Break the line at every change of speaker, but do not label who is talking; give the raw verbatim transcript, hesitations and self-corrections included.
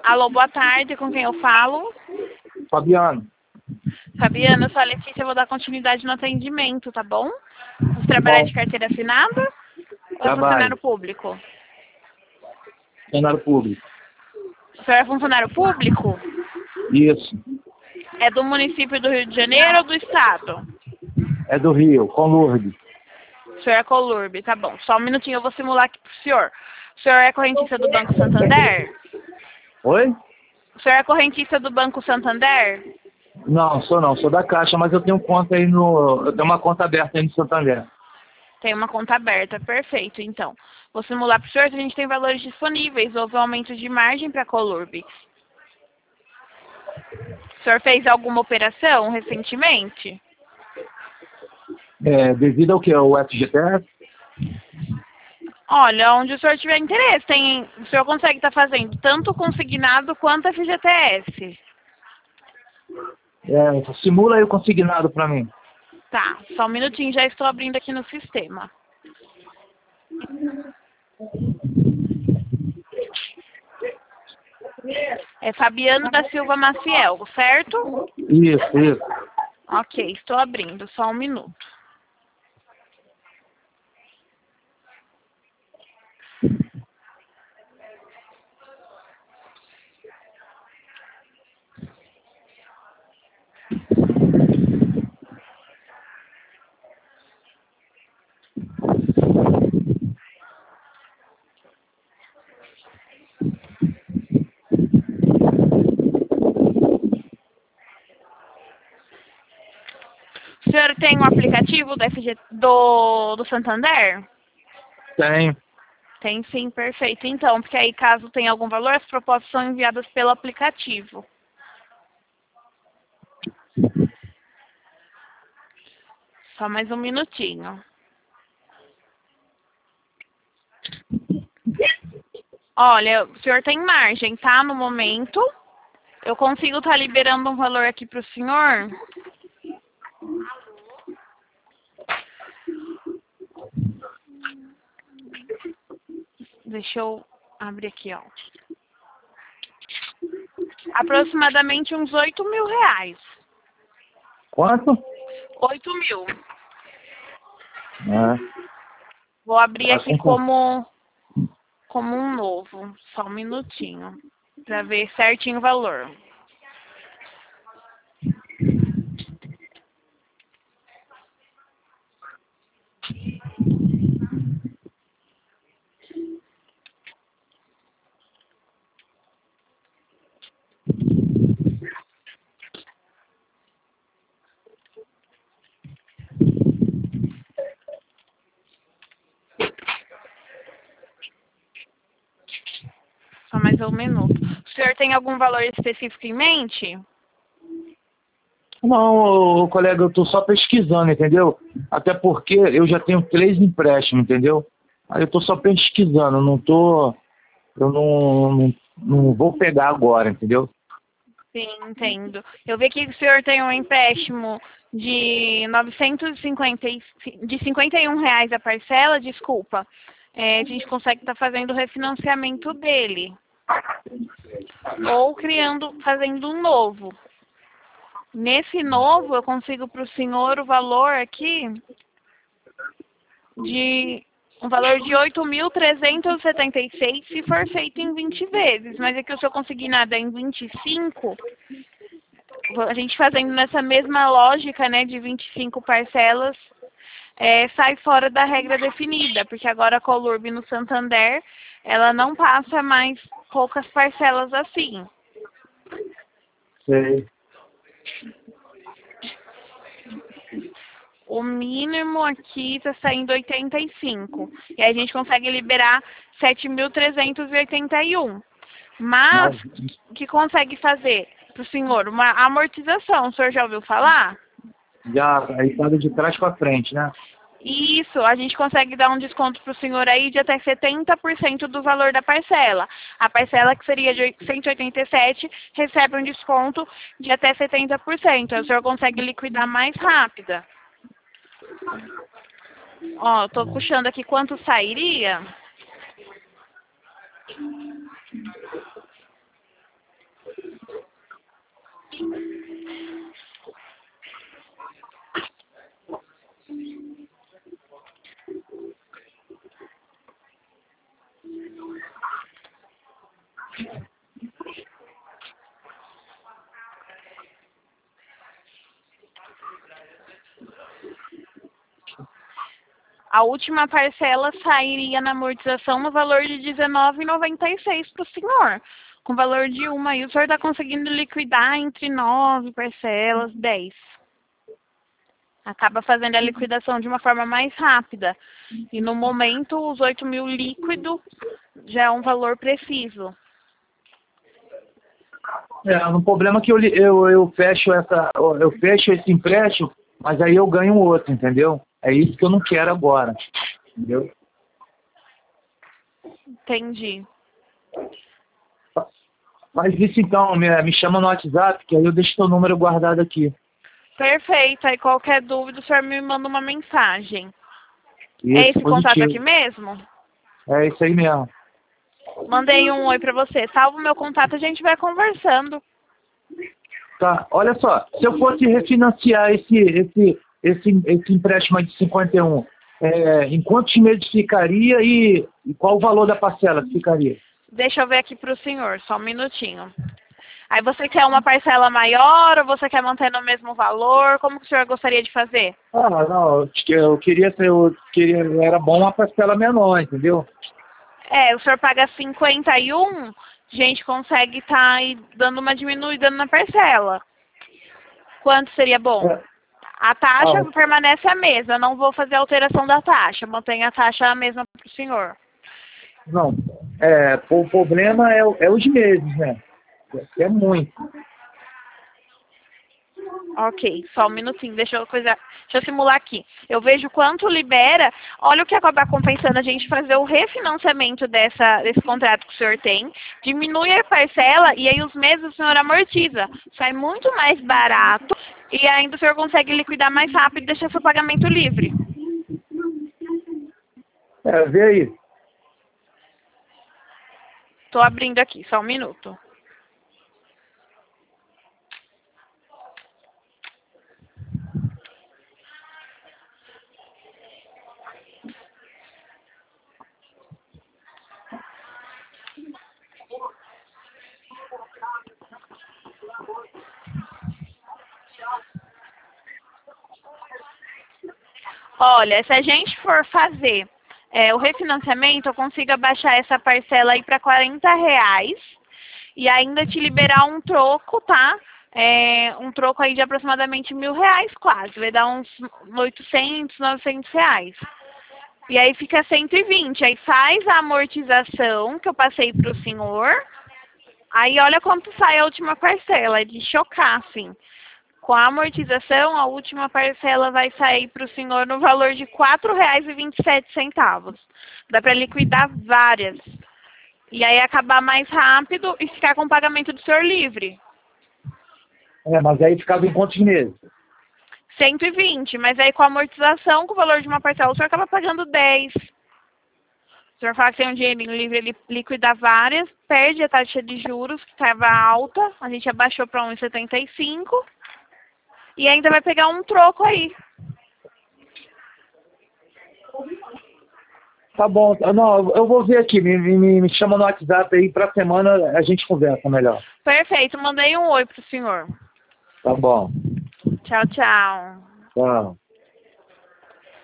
Alô, boa tarde, com quem eu falo?
Fabiano.
Fabiana, eu sou a Letícia, eu vou dar continuidade no atendimento, tá bom? Você trabalha de carteira assinada ou é
Trabalho.
funcionário público?
Funcionário público.
O senhor é funcionário público?
Isso.
É do município do Rio de Janeiro ou do estado?
É do Rio, com Lourdes.
O senhor é Colurbe, tá bom. Só um minutinho, eu vou simular aqui pro senhor. O senhor é correntista do Banco Santander?
Oi?
O senhor é correntista do Banco Santander?
Não, sou não, sou da Caixa, mas eu tenho conta aí no. Eu tenho uma conta aberta aí no Santander.
Tem uma conta aberta, perfeito, então. Vou simular para o senhor se a gente tem valores disponíveis. Houve um aumento de margem para a Colurbe. O senhor fez alguma operação recentemente?
É, devido ao que? Ao F G T S?
Olha, onde o senhor tiver interesse, tem, o senhor consegue estar fazendo tanto consignado quanto F G T S.
É, simula aí o consignado para mim.
Tá, só um minutinho, já estou abrindo aqui no sistema. É Fabiano da Silva Maciel, certo?
Isso, isso.
Ok, estou abrindo, só um minuto. O senhor tem um aplicativo do, F G, do, do Santander?
Tenho.
Tem sim, perfeito. Então, porque aí caso tenha algum valor, as propostas são enviadas pelo aplicativo. Só mais um minutinho. Olha, o senhor tem margem, tá? No momento, eu consigo estar liberando um valor aqui para o senhor. Deixa eu abrir aqui, ó. Aproximadamente uns oito mil reais.
Quanto?
Oito mil.
É.
Vou abrir
Tá
aqui
com-
como, como um novo. Só um minutinho. Para ver certinho o valor. Só mais um minuto. O senhor tem algum valor específico em mente?
Não, colega, eu tô só pesquisando, entendeu? Até porque eu já tenho três empréstimos, entendeu? Aí eu tô só pesquisando, não tô. Eu não, não, não vou pegar agora, entendeu?
Sim, entendo. Eu vi que o senhor tem um empréstimo de novecentos e cinquenta, e- de cinquenta e um reais a parcela, desculpa. É, a gente consegue estar fazendo o refinanciamento dele. Ou criando, fazendo um novo. Nesse novo, eu consigo para o senhor o valor aqui de um valor de oito mil trezentos e setenta e seis se for feito em vinte vezes. Mas aqui o senhor conseguir nada em vinte e cinco, a gente fazendo nessa mesma lógica, né, de vinte e cinco parcelas, é, sai fora da regra definida, porque agora a Colurbe no Santander, ela não passa mais poucas parcelas assim.
Sei.
O mínimo aqui está saindo oitenta e cinco. E aí a gente consegue liberar sete mil trezentos e oitenta e um. Mas,
Mas,
o que consegue fazer para o senhor? Uma amortização. O senhor já ouviu falar?
já, aí tá de trás para frente, né?
Isso, a gente consegue dar um desconto para o senhor aí de até setenta por cento do valor da parcela. A parcela, que seria de cento e oitenta e sete, recebe um desconto de até setenta por cento. Aí o senhor consegue liquidar mais rápida. Ó, eu tô puxando aqui quanto sairia. A última parcela sairia na amortização no valor de dezenove reais e noventa e seis centavos para o senhor. Com valor de uma, e o senhor está conseguindo liquidar entre nove parcelas, dez. Acaba fazendo a liquidação de uma forma mais rápida. E no momento, os oito mil líquido já é um valor preciso.
É, o problema é que eu, eu, eu, fecho essa, eu fecho esse empréstimo, mas aí eu ganho outro, entendeu? É isso que eu não quero agora, entendeu?
Entendi.
Mas isso então, me, me chama no WhatsApp, que aí eu deixo seu número guardado aqui.
Perfeito. Aí qualquer dúvida, o senhor me manda uma mensagem.
Isso,
é esse
positivo.
Contato aqui mesmo?
É isso aí mesmo.
Mandei um oi pra você. Salva o meu contato, a gente vai conversando.
Tá, olha só, se eu fosse refinanciar esse, esse, esse, esse empréstimo de cinquenta e um, é, em quantos meses ficaria e, e qual o valor da parcela que ficaria?
Deixa eu ver aqui pro senhor, só um minutinho. Aí você quer uma parcela maior ou você quer manter no mesmo valor? Como que o senhor gostaria de fazer?
Ah, não, eu eu queria ser, eu queria, era bom uma parcela menor, entendeu?
É, o senhor paga cinquenta e um, a gente consegue estar aí dando uma diminuída na parcela. Quanto seria bom?
É.
A taxa
Ah,
permanece a mesma, eu não vou fazer alteração da taxa, mantenho a taxa a mesma para o senhor.
não, é, o problema é, o- é os meses, né? É muito.
Ok, só um minutinho, deixa eu, coisa, deixa eu simular aqui. Eu vejo quanto libera, olha o que acaba compensando a gente fazer o refinanciamento dessa, desse contrato que o senhor tem, diminui a parcela e aí os meses o senhor amortiza. Sai muito mais barato e ainda o senhor consegue liquidar mais rápido e deixar seu pagamento livre.
É, vê aí.
Estou abrindo aqui, só um minuto. Olha, se a gente for fazer é, o refinanciamento, eu consigo abaixar essa parcela aí para quarenta reais e ainda te liberar um troco, tá? É, um troco aí de aproximadamente mil reais quase, vai dar uns oitocentos, novecentos reais. E aí fica cento e vinte, aí faz a amortização que eu passei para o senhor, aí olha quanto sai a última parcela, é de chocar, assim. Com a amortização, a última parcela vai sair para o senhor no valor de quatro reais e vinte e sete centavos. Dá para liquidar várias. E aí acabar mais rápido e ficar com o pagamento do senhor livre.
É, mas aí ficava em quantos meses?
cento e vinte, mas aí com a amortização, com o valor de uma parcela, o senhor acaba pagando dez. O senhor fala que tem um dinheirinho livre, ele liquida várias, perde a taxa de juros, que estava alta, a gente abaixou para um vírgula setenta e cinco. E ainda vai pegar um troco aí.
Tá bom, não, eu vou ver aqui, me, me, me chama no WhatsApp aí, pra semana a gente conversa melhor.
Perfeito, mandei um oi pro senhor.
Tá bom.
Tchau, tchau.
Tchau.